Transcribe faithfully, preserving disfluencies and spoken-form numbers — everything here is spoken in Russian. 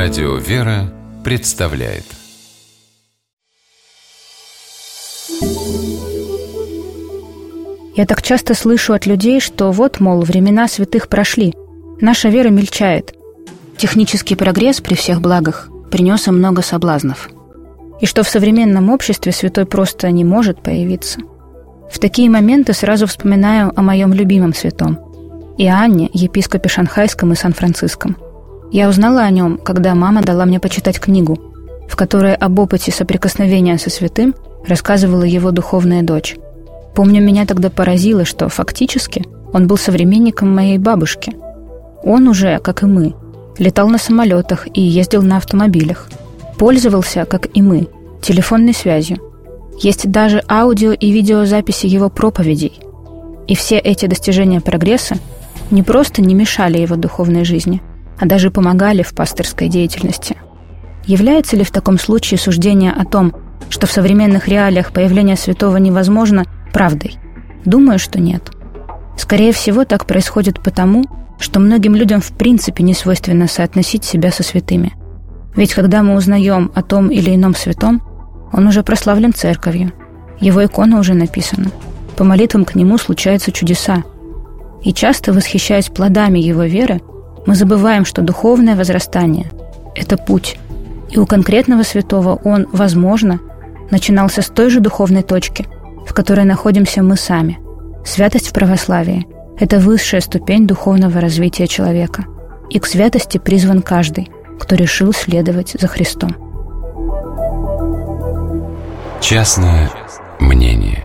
Радио «Вера» представляет. Я так часто слышу от людей, что вот, мол, времена святых прошли, наша вера мельчает. Технический прогресс при всех благах принес им много соблазнов. И что в современном обществе святой просто не может появиться. В такие моменты сразу вспоминаю о моем любимом святом – Иоанне, епископе Шанхайском и Сан-Франциском. Я узнала о нем, когда мама дала мне почитать книгу, в которой об опыте соприкосновения со святым рассказывала его духовная дочь. Помню, меня тогда поразило, что фактически он был современником моей бабушки. Он уже, как и мы, летал на самолетах и ездил на автомобилях. Пользовался, как и мы, телефонной связью. Есть даже аудио и видеозаписи его проповедей. И все эти достижения прогресса не просто не мешали его духовной жизни, а даже помогали в пастырской деятельности. Является ли в таком случае суждение о том, что в современных реалиях появление святого невозможно, правдой? Думаю, что нет. Скорее всего, так происходит потому, что многим людям в принципе не свойственно соотносить себя со святыми. Ведь когда мы узнаем о том или ином святом, он уже прославлен церковью, его икона уже написана, по молитвам к нему случаются чудеса. И часто, восхищаясь плодами его веры, мы забываем, что духовное возрастание – это путь, и у конкретного святого он, возможно, начинался с той же духовной точки, в которой находимся мы сами. Святость в православии – это высшая ступень духовного развития человека, и к святости призван каждый, кто решил следовать за Христом. Частное мнение.